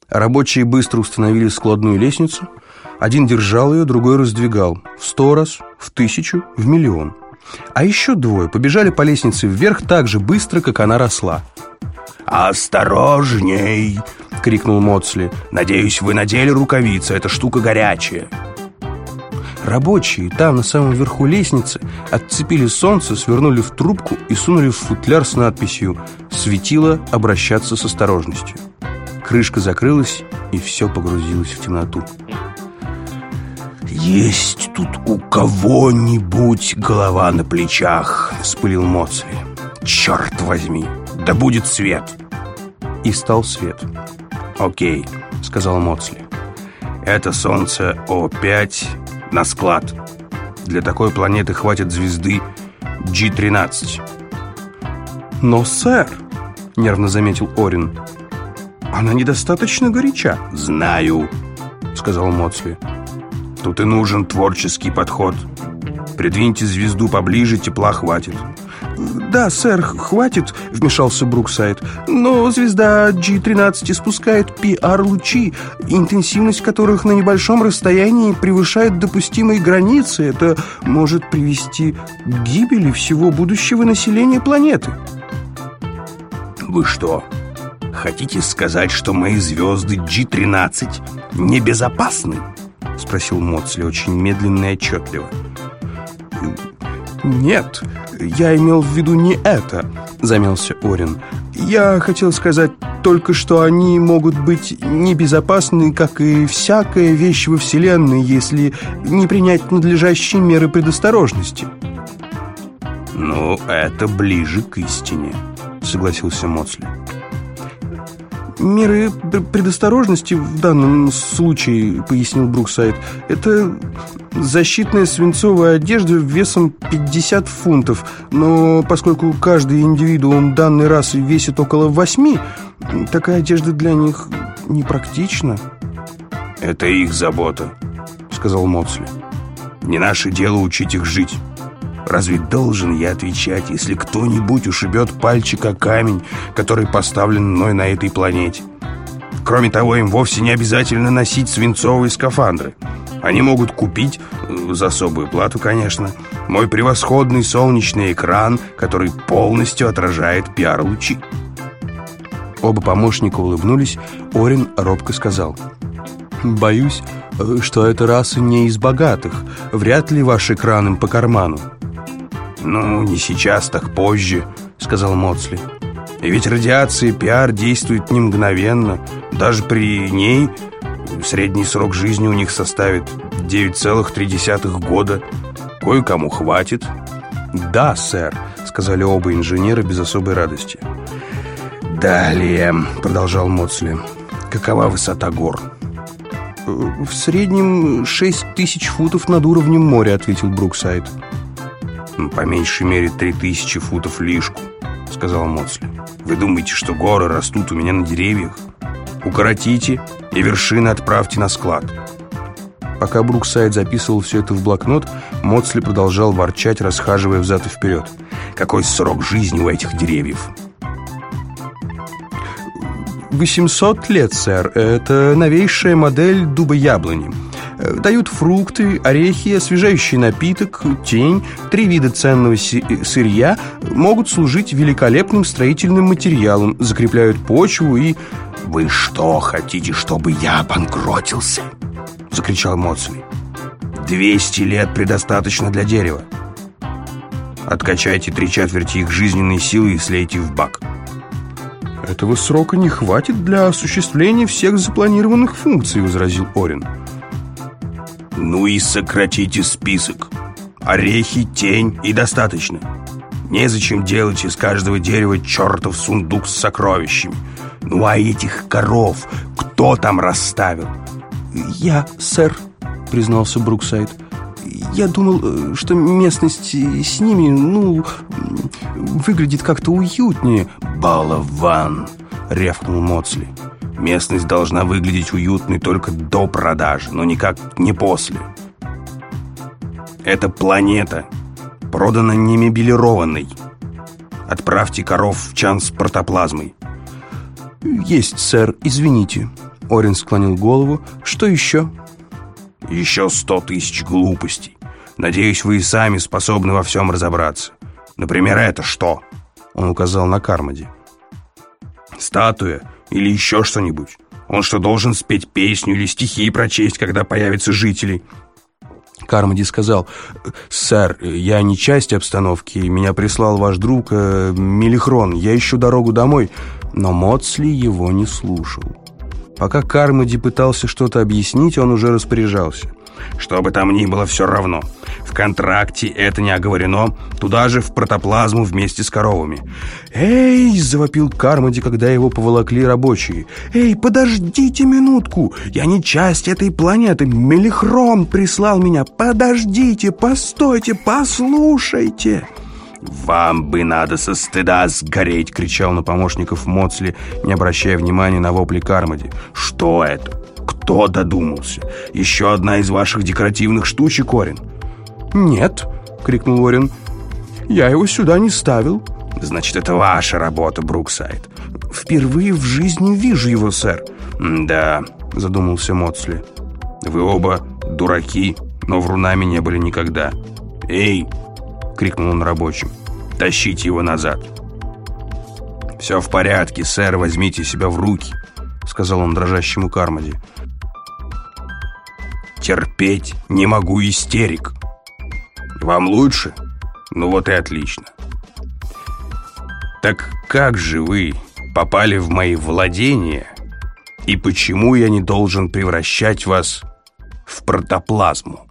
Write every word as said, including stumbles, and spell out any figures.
Рабочие быстро установили складную лестницу. Один держал ее, другой раздвигал. В сто раз, в тысячу, в миллион. А еще двое побежали по лестнице вверх так же быстро, как она росла. «Осторожней!» — крикнул Моцли. «Надеюсь, вы надели рукавицы, эта штука горячая». Рабочие там, на самом верху лестницы, отцепили солнце, свернули в трубку и сунули в футляр с надписью «Светило обращаться с осторожностью». Крышка закрылась, и все погрузилось в темноту. «Есть тут у кого-нибудь голова на плечах?» — вспылил Моцли. «Черт возьми, да будет свет!» И стал свет. «Окей», — сказал Моцли. «Это солнце О пять на склад. Для такой планеты хватит звезды Джи тринадцать». «Но, сэр», — нервно заметил Орин, — «она недостаточно горяча». «Знаю», — сказал Моцли. «Тут и нужен творческий подход. Придвиньте звезду поближе, тепла хватит». «Да, сэр, хватит», — вмешался Бруксайд. «Но звезда Джи тринадцать испускает пи ар-лучи, интенсивность которых на небольшом расстоянии превышает допустимые границы. Это может привести к гибели всего будущего населения планеты». «Вы что, хотите сказать, что мои звезды Джи тринадцать небезопасны?» — спросил Моцли очень медленно и отчетливо. «Нет, я имел в виду не это», — замялся Орин. «Я хотел сказать только, что они могут быть небезопасны, как и всякая вещь во Вселенной, если не принять надлежащие меры предосторожности». «Ну, это ближе к истине», — согласился Моцли. «Меры предосторожности в данном случае, — пояснил Бруксайд, — это защитная свинцовая одежда весом пятьдесят фунтов. Но поскольку каждый индивидуум данной расы весит около восьми, такая одежда для них непрактична». «Это их забота», — сказал Моцли. «Не наше дело учить их жить. Разве должен я отвечать, если кто-нибудь ушибет пальчик о камень, который поставлен мной на этой планете? Кроме того, им вовсе не обязательно носить свинцовые скафандры. Они могут купить, за особую плату, конечно, мой превосходный солнечный экран, который полностью отражает пи ар-лучи». Оба помощника улыбнулись. Орин робко сказал: «Боюсь, что эта раса не из богатых. Вряд ли ваш экран им по карману». «Ну, не сейчас, так позже», — сказал Моцли. «И ведь радиация пи ар действует не мгновенно. Даже при ней средний срок жизни у них составит девять целых три десятых года. Кое-кому хватит». «Да, сэр», — сказали оба инженера без особой радости. «Далее», — продолжал Моцли, — «какова высота гор?» «В среднем шесть тысяч футов над уровнем моря», — ответил Бруксайд. «По меньшей мере три тысячи футов лишку», — сказал Моцли. «Вы думаете, что горы растут у меня на деревьях? Укоротите и вершины отправьте на склад». Пока Бруксайд записывал все это в блокнот, Моцли продолжал ворчать, расхаживая взад и вперед. «Какой срок жизни у этих деревьев?» восемьсот лет, сэр. Это новейшая модель дуба-яблони. Дают фрукты, орехи, освежающий напиток, тень, три вида ценного сырья, могут служить великолепным строительным материалом, закрепляют почву и... «Вы что, хотите, чтобы я обанкротился?» — закричал Моцли. «Двести лет предостаточно для дерева. Откачайте три четверти их жизненной силы и слейте в бак». «Этого срока не хватит для осуществления всех запланированных функций», — возразил Орин. «Ну и сократите список. Орехи, тень и достаточно. Незачем делать из каждого дерева чертов сундук с сокровищами. Ну а этих коров кто там расставил?» «Я, сэр», — признался Бруксайд. «Я думал, что местность с ними, ну, выглядит как-то уютнее». «Балован!» — рявкнул Моцли. «Местность должна выглядеть уютной только до продажи, но никак не после. Это планета, продана не мебелированной. Отправьте коров в чан с протоплазмой». «Есть, сэр, извините». Орин склонил голову. «Что еще?» «Еще сто тысяч глупостей. Надеюсь, вы и сами способны во всем разобраться. Например, это что?» Он указал на Кармоди. «Статуя или еще что-нибудь? Он что, должен спеть песню или стихи прочесть, когда появятся жители?» Кармоди сказал: «Сэр, я не часть обстановки. Меня прислал ваш друг э, Мелихрон. Я ищу дорогу домой». Но Моцли его не слушал. Пока Кармоди пытался что-то объяснить, он уже распоряжался: «Что бы там ни было, все равно. В контракте это не оговорено. Туда же в протоплазму вместе с коровами». «Эй!» — завопил Кармоди, когда его поволокли рабочие. «Эй, подождите минутку! Я не часть этой планеты. Мелихрон прислал меня. Подождите, постойте, послушайте!» «Вам бы надо со стыда сгореть!» — кричал на помощников Моцли, не обращая внимания на вопли Кармоди. «Что это? Кто додумался? Еще одна из ваших декоративных штучек, Орин?» «Нет!» — крикнул Орин. «Я его сюда не ставил». «Значит, это ваша работа, Бруксайд». «Впервые в жизни вижу его, сэр». «Да», — задумался Моцли. «Вы оба дураки, но врунами не были никогда». «Эй!» — крикнул он рабочим. «Тащите его назад». «Все в порядке, сэр, возьмите себя в руки», — сказал он дрожащему Кармоди. «Терпеть не могу истерик». «Вам лучше? Ну вот и отлично. Так как же вы попали в мои владения, и почему я не должен превращать вас в протоплазму?»